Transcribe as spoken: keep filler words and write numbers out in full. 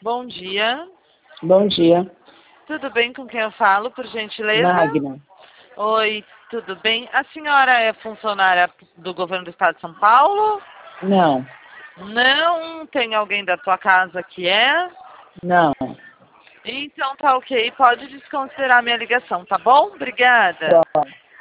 Bom dia. Bom dia. Tudo bem com quem eu falo, por gentileza? Magna. Oi, tudo bem? A senhora é funcionária do governo do estado de São Paulo? Não. Não? Tem alguém da tua casa que é? Não. Então tá ok, pode desconsiderar minha ligação, tá bom? Obrigada. Tá.